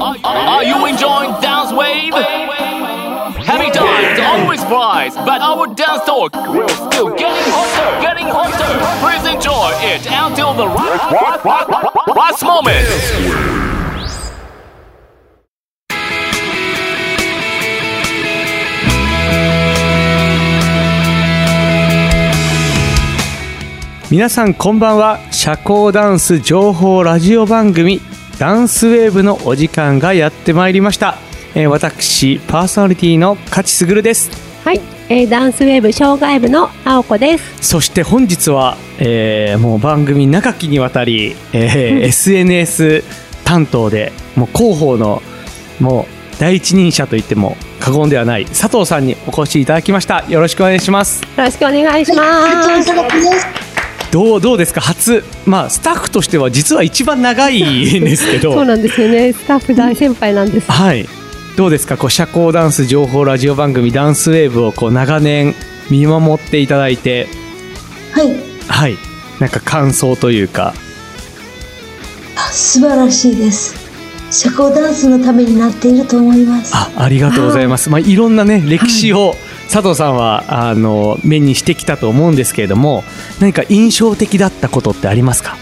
Are you enjoying Dance Wave? Happy times always flies, but our dance talk will still getting hotter. Please enjoy it until the last moment. 皆さんこんばんは。社交ダンス情報ラジオ番組ダンスウェーブのお時間がやってまいりました。私パーソナリティの勝すぐるです。 はい、ダンスウェーブ障害部の青子です。 そして本日は、もう番組長きにわたり、SNS 担当でもう広報のもう第一人者と言っても過言ではない佐藤さんにお越しいただきました。よろしくお願いします。 よろしくお願いします。 どうですか初、スタッフとしては実は一番長いんですけどそうなんですよね。スタッフ大先輩なんです。 はい、どうですか社交ダンス情報ラジオ番組ダンスウェーブを長年見守っていただいて、はい、なんか感想というか。 素晴らしいです。社交ダンスのためになっていると思います。 ありがとうございます。いろんなね歴史を、佐藤さんは目にしてきたと思うんですけれども、何か印象的だったことってありますか？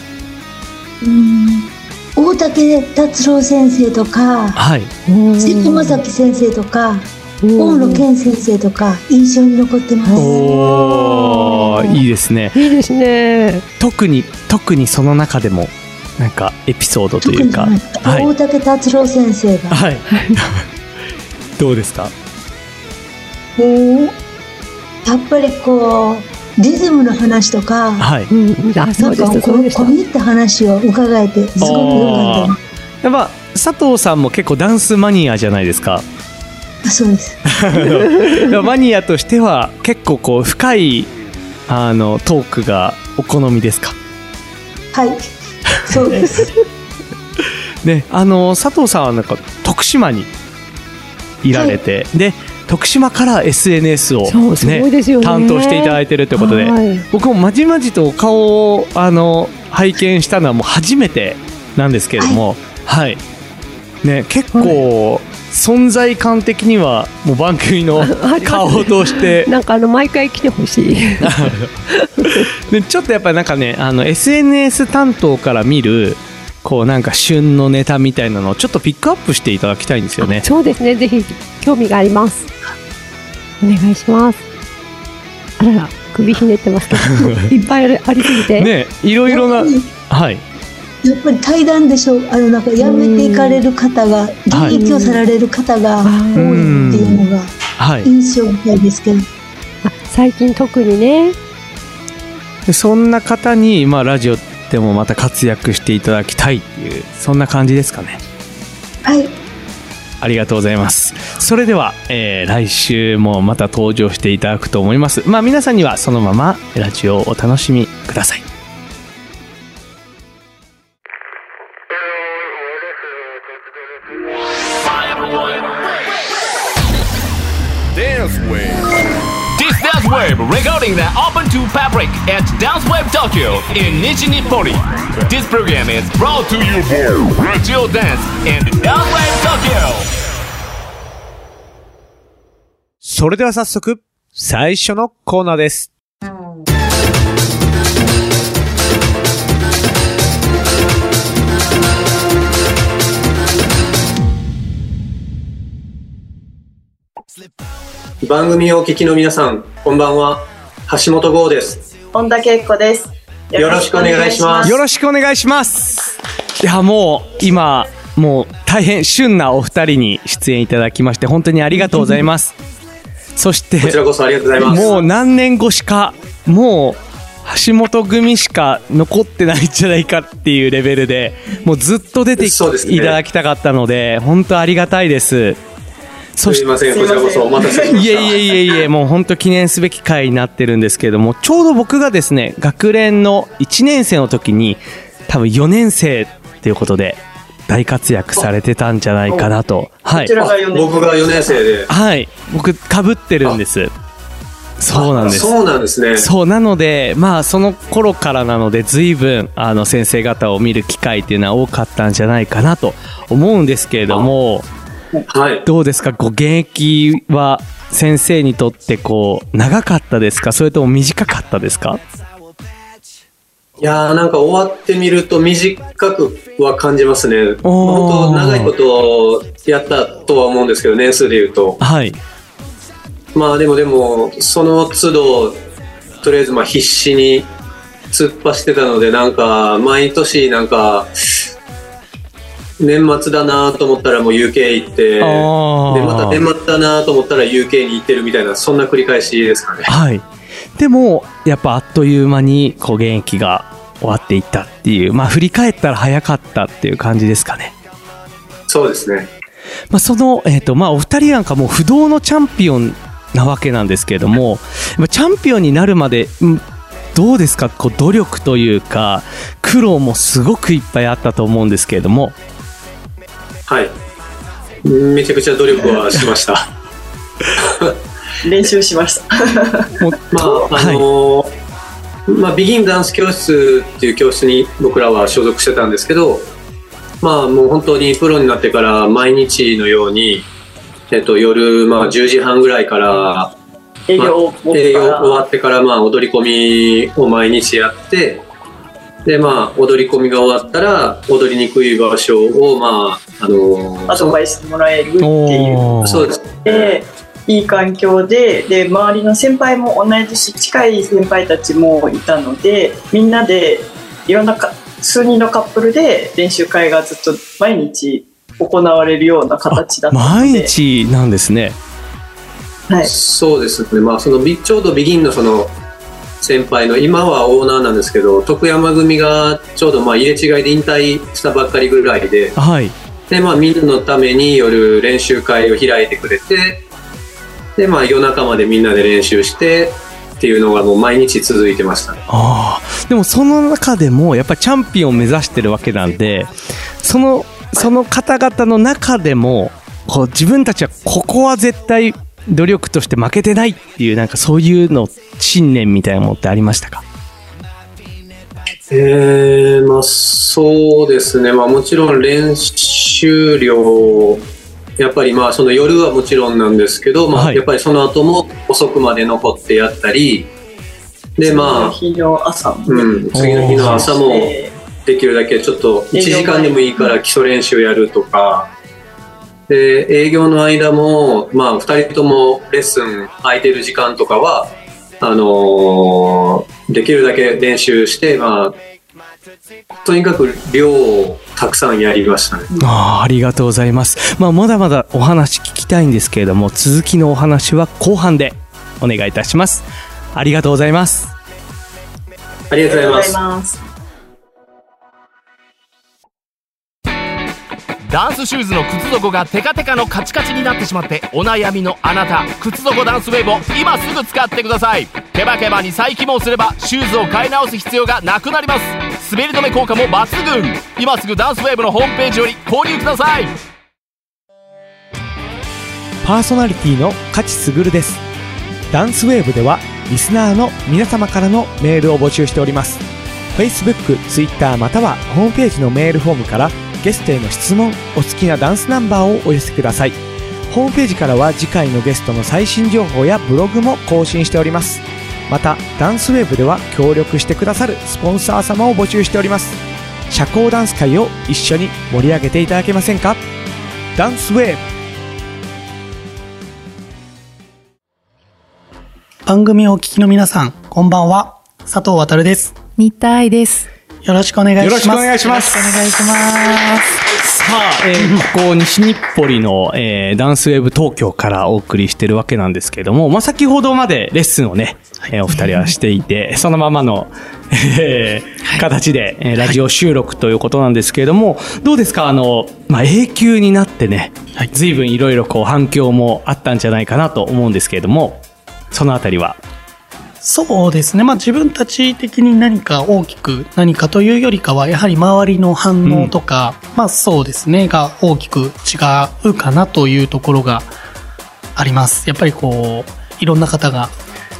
大竹達郎先生とか、瀬戸正樹先生とか、大野健先生とか印象に残ってます。 いいですね。 いいですね。 特にその中でもなんかエピソードというか、 大竹達郎先生が、 どうですか？ やっぱりリズムの話とか、込み入った話を伺えてすごく良かった。 佐藤さんも結構ダンスマニアじゃないですか。 そうですマニアとしては結構深いトークがお好みですか？ はい、そうですね、佐藤さんはなんか徳島にいられて、で徳島から SNS を、担当していただいているということで、僕もまじまじとお顔を拝見したのはもう初めてなんですけれども、結構存在感的にはもう番組の顔としてなんか毎回来てほしいでちょっとやっぱりなんかねSNS 担当から見るなんか旬のネタみたいなのをちょっとピックアップしていただきたいんですよね。 そうですね、ぜひ興味があります。お願いします。あらら、首ひねってますけどいっぱいありすぎてね、いろいろな、やっぱり対談でしょ。なんか辞めていかれる方が、現役をされる方が多いっていうのが印象深いですけど、 最近特にね。 でそんな方にラジオでもまた活躍していただきたいっていう、そんな感じですかね。 はい、 ありがとうございます。それでは、来週もまた登場していただくと思います。皆さんにはそのままラジオをお楽しみください。 This Dance Wave recording that open to public at Dance Wave Tokyo in Nishi-Nippori. This program is brought to you by Radio Dance and Dance Wave Tokyo. それでは早速最初のコーナーです。 番組をお聞きの皆さん、こんばんは。橋本剛です。 本田恵子です。 よろしくお願いします。 よろしくお願いします。いや、もう今大変旬なお二人に出演いただきまして本当にありがとうございます。そしてこちらこそありがとうございます。 もう何年越しか、もう橋本組しか残ってないんじゃないかっていうレベルで、もうずっと出ていただきたかったので本当ありがたいです。 すいません、こちらこそお待たせしました。 いえ、もう本当記念すべき回になってるんですけれども、ちょうど僕がですね学連の1年生の時に多分4年生っていうことで大活躍されてたんじゃないかなと。 こちらが僕が4年生で、 僕被ってるんです。 そうなんです。 そうなんですね。 そうなので、その頃からなので随分先生方を見る機会っていうのは多かったんじゃないかなと思うんですけれども、 はい、 どうですか、現役は先生にとって長かったですか、それとも短かったですか？ いやー、なんか終わってみると短くは感じますね。本当長いことやったとは思うんですけど、年数で言うと。 はい。 でもその都度とりあえず必死に突っ走ってたので、なんか毎年なんか年末だなと思ったらもう UK 行って、でまた年末だなと思ったら UK に行ってるみたいな、そんな繰り返しですかね。 はい。でもやっぱあっという間に現役が終わっていったっていう、振り返ったら早かったっていう感じですかね。 そうですね。 そのお二人なんかもう不動のチャンピオンなわけなんですけれども、チャンピオンになるまでどうですか、努力というか苦労もすごくいっぱいあったと思うんですけれども。 はい、めちゃくちゃ努力はしました練習しましたビギンダンス教室っていう教室に僕らは所属してたんですけど、もう本当にプロになってから毎日のように夜10時半ぐらいから営業終わってから踊り込みを毎日やって、で踊り込みが終わったら踊りにくい場所をアドバイスもらえるっていう。 そうです。 いい環境で周りの先輩も同じし近い先輩たちもいたので、みんなでいろんな数人のカップルで練習会がずっと毎日行われるような形だったので。 毎日なんですね。 はい、 そうですね。ちょうどビギンのその先輩の今はオーナーなんですけど、徳山組がちょうど入れ違いで引退したばっかりぐらいで、 はい、 でみんなのために夜練習会を開いてくれて、で夜中までみんなで練習してっていうのがもう毎日続いてましたね。 でもその中でもやっぱりチャンピオンを目指してるわけなんで、その方々の中でも自分たちはここは絶対努力として負けてないっていう、なんかそういうの信念みたいなものってありましたか？ そうですね。もちろん練習量やっぱりその夜はもちろんなんですけど、やっぱりその後も遅くまで残ってやったりで、 次の日の朝も、 次の日の朝もできるだけちょっと1時間でもいいから基礎練習やるとかで、営業の間も2人ともレッスン空いてる時間とかはできるだけ練習して、とにかく量をたくさんやりましたね。 ありがとうございます。まだまだお話聞きたいんですけれども、続きのお話は後半でお願いいたします。ありがとうございます。 ありがとうございます。 ダンスシューズの靴底がテカテカのカチカチになってしまってお悩みのあなた、靴底ダンスウェーブを今すぐ使ってください。ケバケバに再起毛すればシューズを買い直す必要がなくなります。滑り止め効果も抜群。今すぐダンスウェーブのホームページより購入ください。 パーソナリティの勝卓です。ダンスウェーブではリスナーの皆様からのメールを募集しております。 Facebook、Twitter またはホームページのメールフォームからゲストへの質問、お好きなダンスナンバーをお寄せください。ホームページからは次回のゲストの最新情報やブログも更新しております。またダンスウェーブでは協力してくださるスポンサー様を募集しております。社交ダンス界を一緒に盛り上げていただけませんか？ダンスウェーブ。 番組をお聞きの皆さん、こんばんは。佐藤航です。 新田愛です。 よろしくお願いします。 よろしくお願いします。 よろしくお願いします。 さあ、ここ西日暮里の、ダンスウェーブ東京からお送りしてるわけなんですけれども、先ほどまでレッスンをね、お二人はしていて、そのままの、形で、ラジオ収録ということなんですけれども、どうですか？永久になってね、随分いろいろ反響もあったんじゃないかなと思うんですけれども、そのあたりは？ そうですね。自分たち的に何か大きく何かというよりかは、やはり周りの反応とか、そうですね、が大きく違うかなというところがあります。やっぱりいろんな方が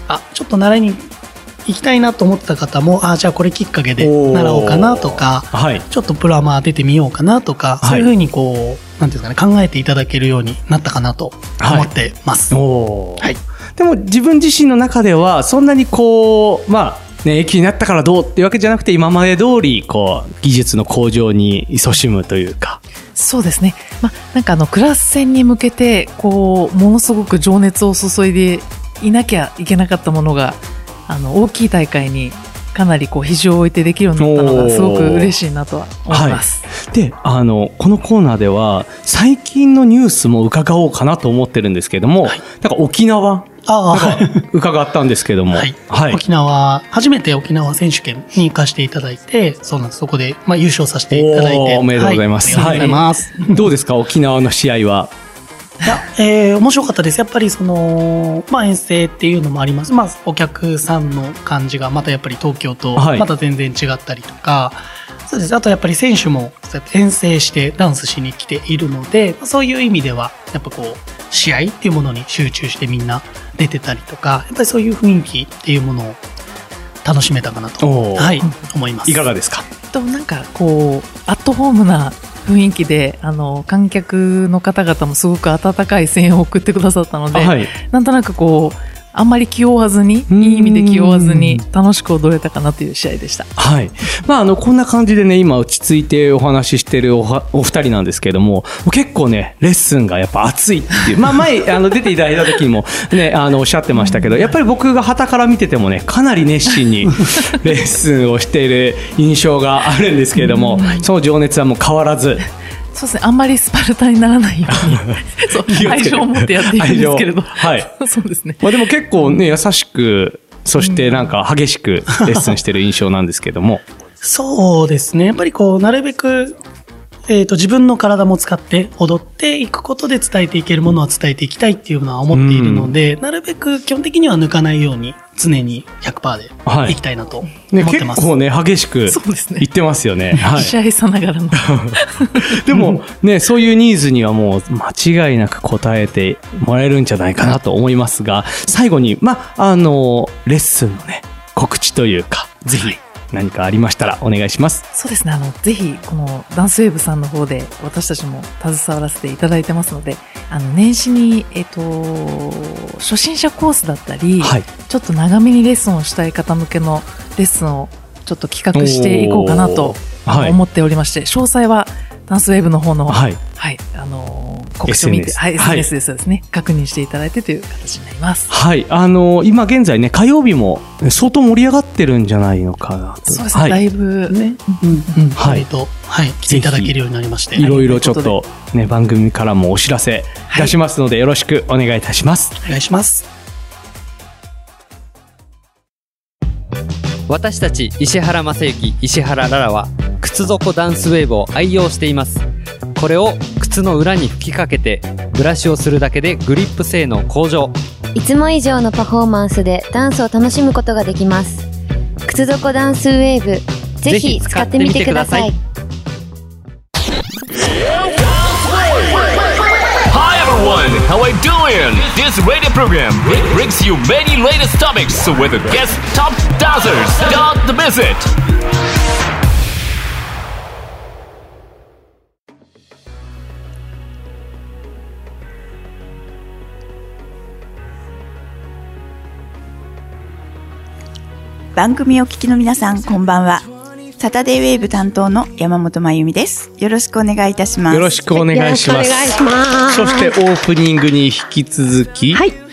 ちょっと習いに行きたいなと思った方も、じゃあこれきっかけで習おうかなとか、ちょっとプロアマ出てみようかなとか、そういうふうにこう、なんていうかね、考えていただけるようになったかなと思ってます。 でも自分自身の中ではそんなにこう、延期になったからどうっていうわけじゃなくて、今まで通りこう技術の向上に勤しむというか。 そうですね。なんかクラス戦に向けてこうものすごく情熱を注いでいなきゃいけなかったものが大きい大会にかなりこう肘を置いてできるようになったのがすごく嬉しいなとは思います。 で、このコーナーでは最近のニュースも伺おうかなと思ってるんですけども、なんか沖縄伺ったんですけども、 沖縄、初めて沖縄選手権に行かせていただいて、そうなんです。そこで優勝させていただいて、 おめでとうございます。 ありがとうございます。 どうですか、沖縄の試合は。 面白かったです。やっぱり遠征っていうのもあります。お客さんの感じがまたやっぱり東京とまた全然違ったりとか、そうです。あとやっぱり選手も遠征してダンスしに来ているので、そういう意味ではやっぱこう試合っていうものに集中してみんな出てたりとか、やっぱりそういう雰囲気っていうものを楽しめたかなと、思います。 いかがですか？ なんかこうアットホームな雰囲気で観客の方々もすごく温かい声援を送ってくださったので、なんとなくこうあんまり気負わずに、いい意味で気負わずに楽しく踊れたかなという試合でした。 こんな感じでね、今落ち着いてお話ししてるお二人なんですけども、結構ねレッスンがやっぱ熱いっていう、前出ていただいた時にもねおっしゃってましたけど、やっぱり僕が傍から見ててもね、かなり熱心にレッスンをしている印象があるんですけれども、その情熱はもう変わらず。 そうですね、あんまりスパルタにならないように愛情を持ってやっているんですけれど、そうですね。 でも結構ね優しく、そしてなんか激しくレッスンしてる印象なんですけども。 そうですね。やっぱりこうなるべく自分の体も使って踊っていくことで伝えていけるものは伝えていきたいっていうのは思っているので、なるべく基本的には抜かないように常に 100% でいきたいなと思ってます。 結構ね激しく言ってますよね。 試合さながらのでもね、そういうニーズにはもう間違いなく応えてもらえるんじゃないかなと思いますが、最後にレッスンのね告知というか、ぜひ何かありましたらお願いします。 そうですね、ぜひこのダンスウェーブさんの方で私たちも携わらせていただいてますので、年始に、初心者コースだったり、ちょっと長めにレッスンをしたい方向けのレッスンをちょっと企画していこうかなと思っておりまして、詳細はダンスウェーブの方の、告知を見て、SNS でそうですね、確認していただいてという形になります。 今現在ね、火曜日も相当盛り上がってるんじゃないのかなと。 そうですね、だいぶね、 来ていただけるようになりまして、 いろいろちょっとね、番組からもお知らせいたしますので、よろしくお願いいたします。 お願いします。 私たち石原正幸、石原ララは靴底ダンスウェーブを愛用しています。これを靴の裏に吹きかけてブラシをするだけでグリップ性能向上。 いつも以上のパフォーマンスでダンスを楽しむことができます。靴底ダンスウェーブ、ぜひ使ってみてください。 How are you doing? This radio program brings you many latest topics with guest top dancers. Don't miss it. 番組を聞きの皆さん、こんばんは。サタデーウェーブ担当の山本真由美です。よろしくお願いいたします。 よろしくお願いします。そしてオープニングに引き続き、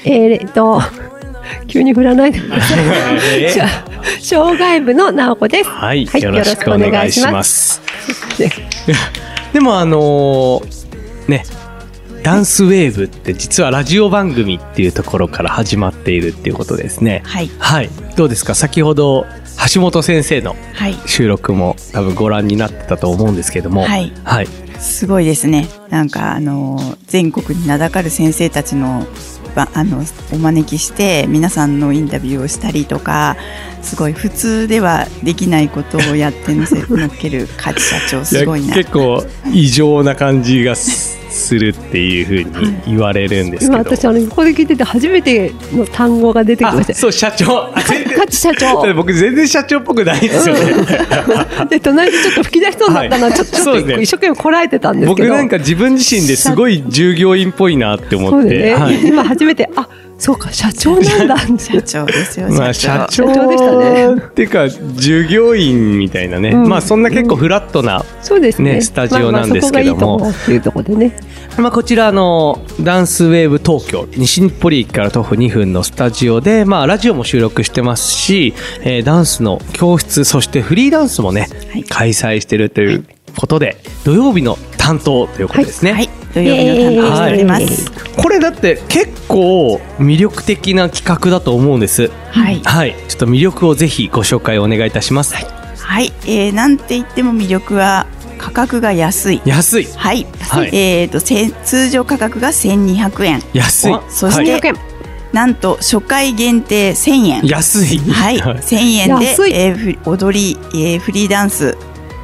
急に振らないでください。障害部の直子です。 よろしくお願いします。でもね、ダンスウェーブって実はラジオ番組っていうところから始まっているっていうことですね。どうですか、先ほど橋本先生の収録も多分ご覧になってたと思うんですけども、 すごいですね。なんか全国に名だかる先生たちのお招きして皆さんのインタビューをしたりとか、すごい普通ではできないことをやってのっける梶社長、すごいな。 結構異常な感じがすするっていうふうに言われるんですけど、 今私ここで聞いてて初めての単語が出てきました。 そう、社長。 勝社長。 僕全然社長っぽくないですよね。 で隣でちょっと吹き出しそうになったのはちょっと一生懸命こらえてたんですけど、 僕なんか自分自身ですごい従業員っぽいなって思って、 今初めてそうか社長なんだ。 社長ですよ。 社長でしたね。っていうか従業員みたいなね。まあそんな結構フラットなねスタジオなんですけども、こちらダンスウェーブ東京西日暮里駅から徒歩2分のスタジオで、ラジオも収録してますし、ダンスの教室そしてフリーダンスもね、開催してるということで土曜日の担当ということですね。 土曜日の担当しております。 これだって結構魅力的な企画だと思うんです。はい、ちょっと魅力をぜひご紹介お願いいたします。 はい、なんて言っても魅力は価格が安い。はい。通常価格が1200円。 安い。 そして、なんと初回限定1000円。 安い。 はい。1000円で、踊り、フリーダンス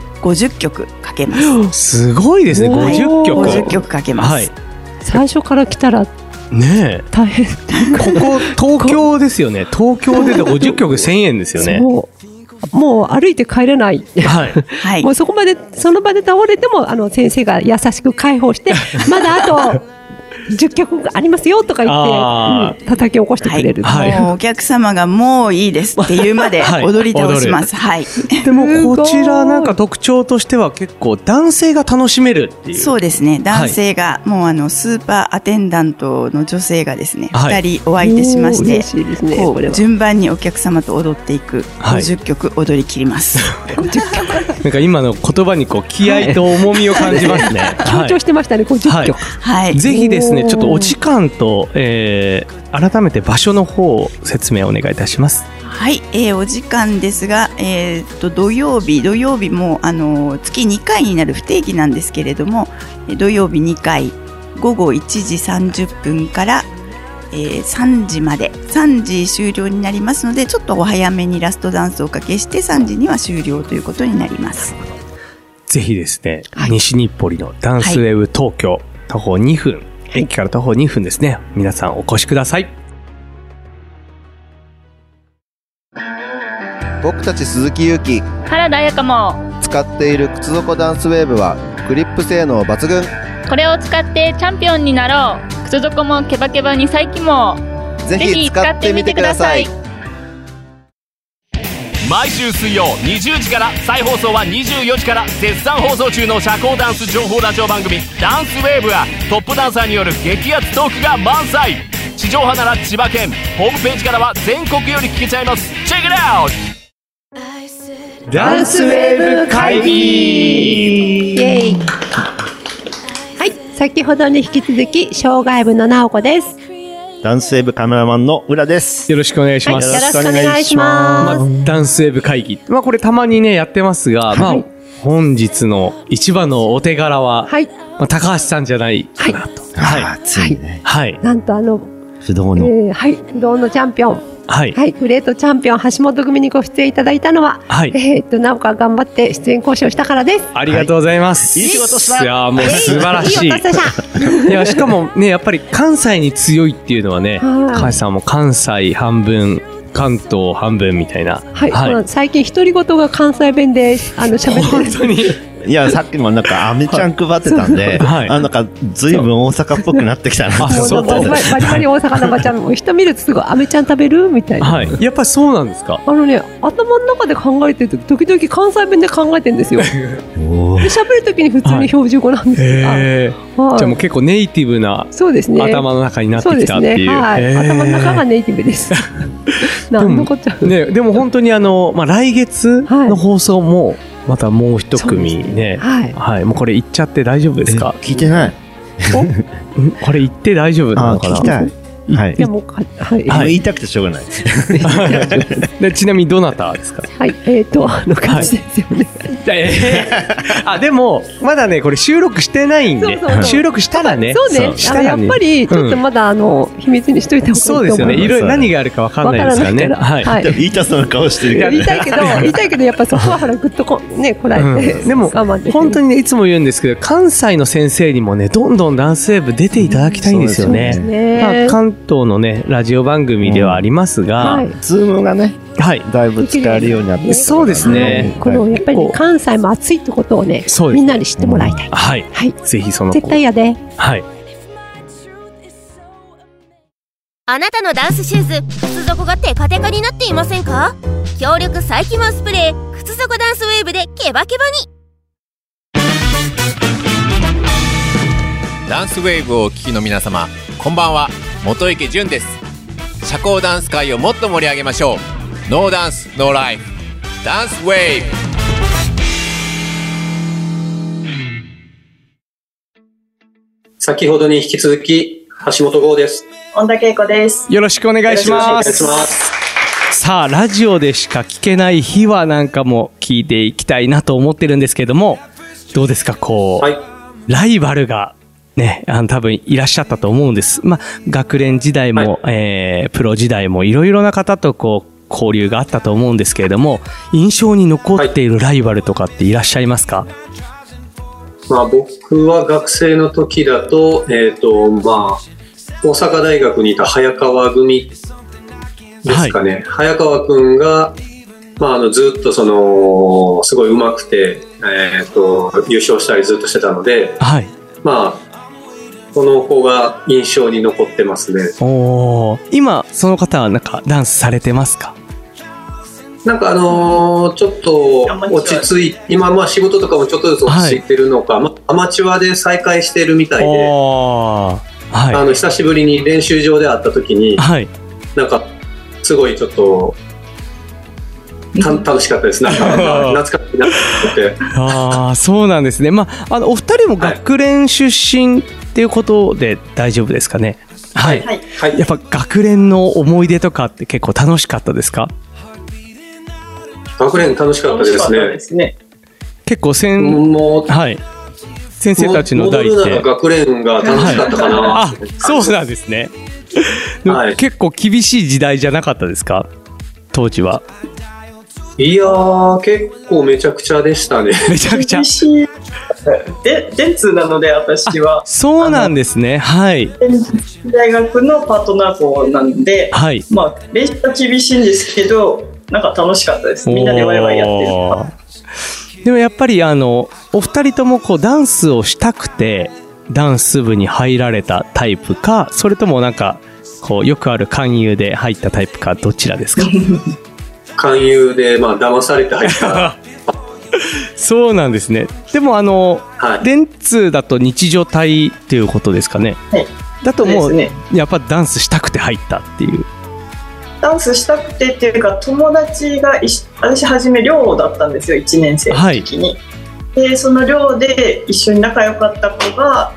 50曲かけます。 すごいですね。50曲。 50曲かけます。 最初から来たらね大変。 ここ東京ですよね。東京で50曲1000円ですよね。 もう歩いて帰れない。はい。もうそこまでその場で倒れても先生が優しく解放してまだあと10曲ありますよとか言って叩き起こしてくれる。 もうお客様がもういいですっていうまで踊り倒します。はい。 でもこちらなんか特徴としては結構男性が楽しめるっていう。 そうですね。男性がもうスーパーアテンダントの女性がですね、2人お相手しまして、こう順番にお客様と踊っていく50曲踊り切ります。 なんか今の言葉にこう気合と重みを感じますね。 強調してましたね。50曲。 はい。ぜひですね。ちょっとお時間と、改めて場所の方を説明お願いいたします。 はい、お時間ですが、土曜日も月2回になる不定期なんですけれども、土曜日2回午後1時30分から3時まで3時終了になりますので、ちょっとお早めにラストダンスをおかけして3時には終了ということになります。 ぜひですね、西日暮里のダンスウェーブ東京、徒歩2分駅から徒歩2分ですね。皆さんお越しください。 僕たち鈴木勇気、 原田彩香も使っている靴底ダンスウェーブはグリップ性能抜群。 これを使ってチャンピオンになろう。靴底もケバケバに再起もぜひ使ってみてください。 毎週水曜20時から再放送は24時から絶賛放送中の社交ダンス情報ラジオ番組ダンスウェーブはトップダンサーによる激アツトークが満載。地上波なら千葉県、ホームページからは全国より聞けちゃいます。チェックイット。 ダンスウェーブ会議。 イエイ。はい、先ほどに引き続き障害部の直子です。 ダンスウェーブカメラマンの浦です。 よろしくお願いします。 よろしくお願いします。 ダンスウェーブ会議。これたまにね、やってますが、本日の一番のお手柄は、高橋さんじゃないかなと。 ついにね。 なんと不動の。 不動のチャンピオン。グレートチャンピオン橋本組にご出演いただいたのは、直子が頑張って出演交渉したからです。 ありがとうございます。 いい仕事した。 いやもう素晴らしい。いやしかもね、やっぱり関西に強いっていうのはね、高橋さんも関西半分、関東半分みたいな。 最近独り言が関西弁で喋ってる。 本当に。 いや、さっきもなんかアメちゃん配ってたんで、なんかずいぶん大阪っぽくなってきたな。 バリバリ大阪のばちゃんも人見るとすぐアメちゃん食べるみたいな。 やっぱりそうなんですか。 頭の中で考えてると時々関西弁で考えてるんですよ。で喋る時に普通に標準語なんですが。 じゃあもう結構ネイティブな頭の中になってきたっていう。 頭の中がネイティブです。なんのこっちゃ。 でも本当に来月の放送もまたもう一組ね、もうこれ言っちゃって大丈夫ですか？ 聞いてない。 これ言って大丈夫なのかな？ 聞きたい。 はい。 でも言いたくてしょうがない。 でちなみにどなたですか？ はい、感じですよね。 でもまだねこれ収録してないんで、収録したらね。 そうね。やっぱりちょっとまだ秘密にしといた方がいいと思います。 そうですよね。いろいろ何があるかわかんないですからね。 はい。言いたそうな顔してるから。 言いたいけどやっぱそこはほらぐっとこらえて。 でも本当にねいつも言うんですけど、関西の先生にもねどんどんダンスウェーブ出ていただきたいんですよね。関東のねラジオ番組ではありますが、 ズームがね。はい、だいぶ使えるようになって、 そうですね。 このやっぱり関西も熱いってことをね、みんなに知ってもらいたい。 はい、ぜひその絶対やで。 はい。 あなたのダンスシューズ、靴底がテカテカになっていませんか？強力再起毛スプレー、靴底ダンスウェーブでケバケバに。 ダンスウェーブをお聞きの皆様、こんばんは。元池潤です。社交ダンス界をもっと盛り上げましょう。ノーダンスノーライフ、ダンスウェーブ。 先ほどに引き続き橋本剛です。 恩田恵子です。 よろしくお願いします。さあラジオでしか聞けない秘話なんかも聞いていきたいなと思ってるんですけども、どうですかライバルがね、多分いらっしゃったと思うんです。学連時代も、プロ時代もいろいろな方と交流があったと思うんですけれども、印象に残っているライバルとかっていらっしゃいますか？ 僕は学生の時だと、大阪大学にいた早川組ですかね。早川くんが、ずっとすごい上手くて、優勝したりずっとしてたので、この子が印象に残ってますね。 今その方はなんかダンスされてますか？ なんかちょっと落ち着いて、今仕事とかもちょっとずつ落ち着いてるのか、アマチュアで再開してるみたいで、久しぶりに練習場で会った時に、なんかすごいちょっと楽しかったです。なんか懐かしいなって。 そうなんですね。お二人も学連出身っていうことで大丈夫ですかね？はい。やっぱ学連の思い出とかって結構楽しかったですか？ 学連楽しかったですね。 結構先生たちの代で戻るなら学連が楽しかったかな。 そうなんですね。結構厳しい時代じゃなかったですか？当時は。 いやー、結構めちゃくちゃでしたね。 めちゃくちゃ。 電通なので私は。 そうなんですね。はい。 大学のパートナー校なんで、練習は厳しいんですけど、なんか楽しかったです。みんなでワイワイやってる。 でもやっぱりお二人ともダンスをしたくてダンス部に入られたタイプか、それともなんかよくある勧誘で入ったタイプか、どちらですか？ 勧誘で騙されて入ったそうなんですね。でも電通だと日常隊っていうことですかね？だともうやっぱダンスしたくて入ったっていう。 ダンスしたくてっていうか、友達が私初め寮だったんですよ、1年生の時に。でその寮で一緒に仲良かった子が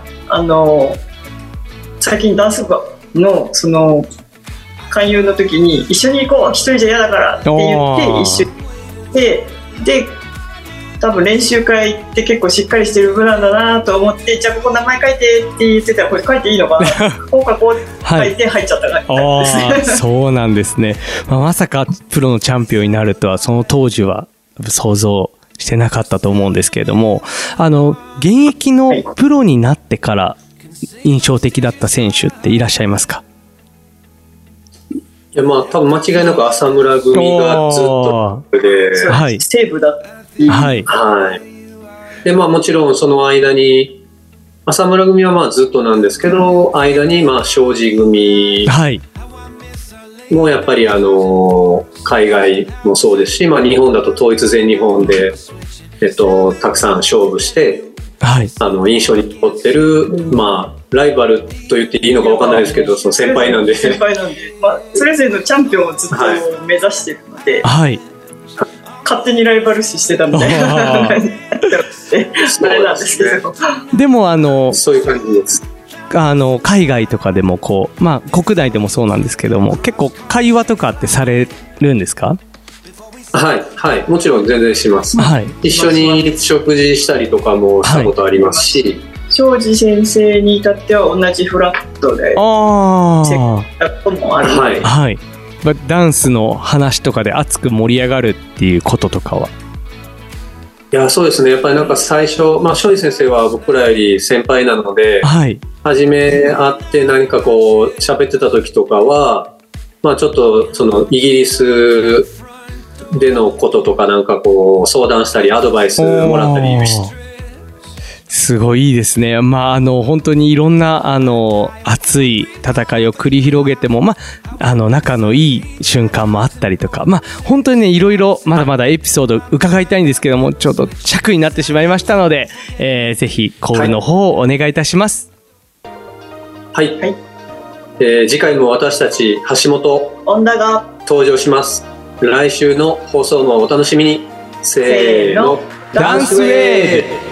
最近ダンス部の勧誘の時に一緒に行こう、一人じゃ嫌だからって言って一緒に行ってで多分練習会って結構しっかりしてる部なんだなと思って、じゃあここ名前書いてって言ってたら、これ書いていいのかなこうかこう書いて入っちゃった感じですね。 そうなんですね。まさかプロのチャンピオンになるとはその当時は想像してなかったと思うんですけれども、現役のプロになってから印象的だった選手っていらっしゃいますか？ いや多分間違いなく浅村組がずっとで、 西武だった。 でもちろんその間に浅村組はずっとなんですけど、間に庄司組もやっぱり海外もそうですし、日本だと統一全日本でたくさん勝負して、印象に残ってるライバルと言っていいのか分かんないですけど、その先輩なんでそれぞれのチャンピオンをずっと目指してるので、勝手にライバル視してたみたいなあれなんですけど、 でもそういう感じです。 海外とかでもこう、まあ、国内でもそうなんですけども、結構会話とかってされるんですか？ はい、はい、もちろん全然します。はい、一緒に食事したりとかもしたことありますし、 庄司先生に至っては同じフラットで接ったこともある。 はい、はい、ダンスの話とかで熱く盛り上がるっていうこととかは？ いや、そうですね。やっぱりなんか最初、まあ、庄司先生は僕らより先輩なので、はい、初め会って何かこう喋ってた時とかは、まあ、ちょっとそのイギリスでのこととかなんかこう相談したりアドバイスもらったりして、 すごいいいですね。まあ、本当にいろんな熱い戦いを繰り広げても、まあ、仲のいい瞬間もあったりとか、まあ、本当にね、いろいろまだまだエピソード伺いたいんですけども、ちょっと尺になってしまいましたので、ぜひコールの方をお願いいたします。 はい、はい。次回も私たち橋本恩田が登場します。来週の放送もお楽しみに。せーの、 ダンスウェーブ。